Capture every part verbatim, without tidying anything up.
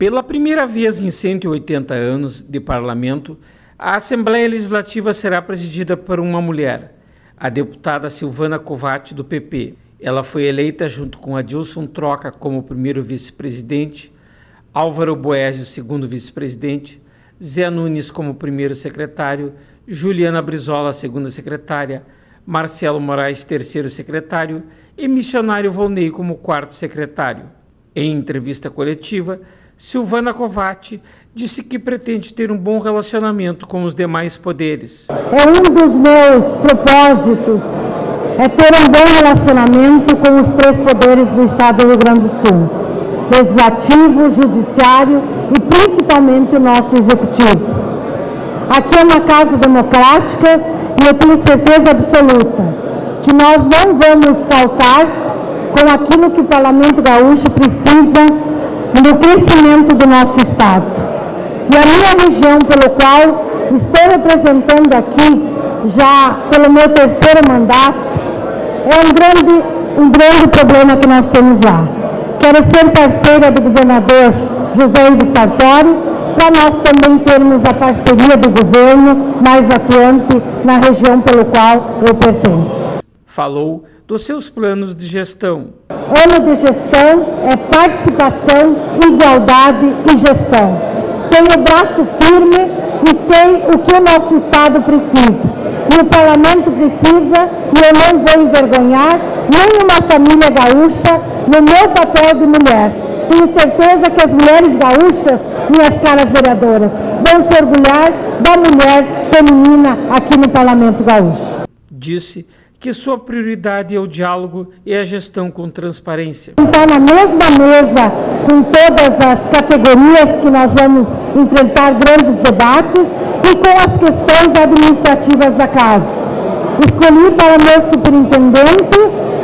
Pela primeira vez em cento e oitenta anos de parlamento, a Assembleia Legislativa será presidida por uma mulher, a deputada Silvana Kovács, do P P. Ela foi eleita junto com Adilson Troca como primeiro vice-presidente, Álvaro Boésio, segundo vice-presidente, Zé Nunes como primeiro secretário, Juliana Brizola, segunda secretária, Marcelo Moraes, terceiro secretário, e Missionário Volney como quarto secretário. Em entrevista coletiva, Silvana Kovács disse que pretende ter um bom relacionamento com os demais poderes. É um dos meus propósitos, é ter um bom relacionamento com os três poderes do Estado do Rio Grande do Sul, Legislativo, Judiciário e principalmente o nosso Executivo. Aqui é uma casa democrática e eu tenho certeza absoluta que nós não vamos faltar com aquilo que o Parlamento Gaúcho precisa no crescimento do nosso Estado. E a minha região, pelo qual estou representando aqui, já pelo meu terceiro mandato, é um grande, um grande problema que nós temos lá. Quero ser parceira do governador José Ives Sartori, para nós também termos a parceria do governo mais atuante na região pelo qual eu pertenço. Falou dos seus planos de gestão. Ano de gestão é participação, igualdade e gestão. Tenho braço firme e sei o que o nosso Estado precisa. E o Parlamento precisa, e eu não vou envergonhar nenhuma família gaúcha no meu papel de mulher. Tenho certeza que as mulheres gaúchas, minhas caras vereadoras, vão se orgulhar da mulher feminina aqui no Parlamento Gaúcho. Disse que sua prioridade é o diálogo e a gestão com transparência. Está na mesma mesa com todas as categorias que nós vamos enfrentar grandes debates e com as questões administrativas da casa. Escolhi para meu superintendente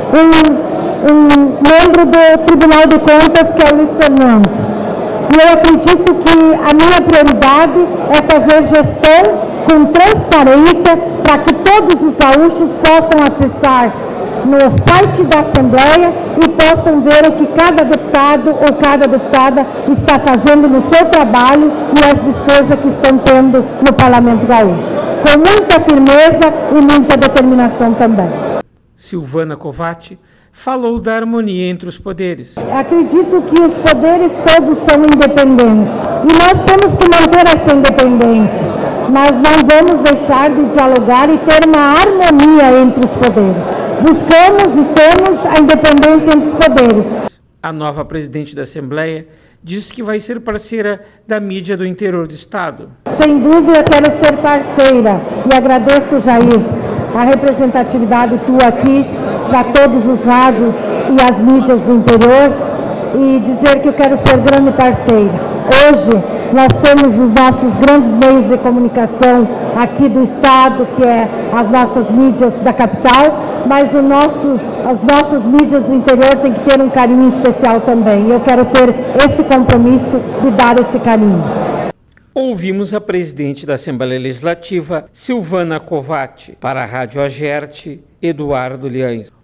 um, um membro do Tribunal de Contas, que é o Luiz Fernando. E eu acredito que a minha prioridade é fazer gestão com transparência para que todos os gaúchos possam acessar no site da Assembleia e possam ver o que cada deputado ou cada deputada está fazendo no seu trabalho e as despesas que estão tendo no Parlamento Gaúcho. Com muita firmeza e muita determinação também. Silvana Kovács falou da harmonia entre os poderes. Acredito que os poderes todos são independentes e nós temos que manter essa independência, mas não vamos deixar de dialogar e ter uma harmonia entre os poderes. Buscamos e temos a independência entre os poderes. A nova presidente da Assembleia disse que vai ser parceira da mídia do interior do Estado. Sem dúvida, quero ser parceira e agradeço, Jair, a representatividade tua aqui para todos os rádios e as mídias do interior e dizer que eu quero ser grande parceira. Hoje nós temos os nossos grandes meios de comunicação aqui do Estado, que é as nossas mídias da capital, mas os nossos, as nossas mídias do interior têm que ter um carinho especial também. E eu quero ter esse compromisso de dar esse carinho. Ouvimos a presidente da Assembleia Legislativa, Silvana Kovács. Para a Rádio Agerte, Eduardo Liães.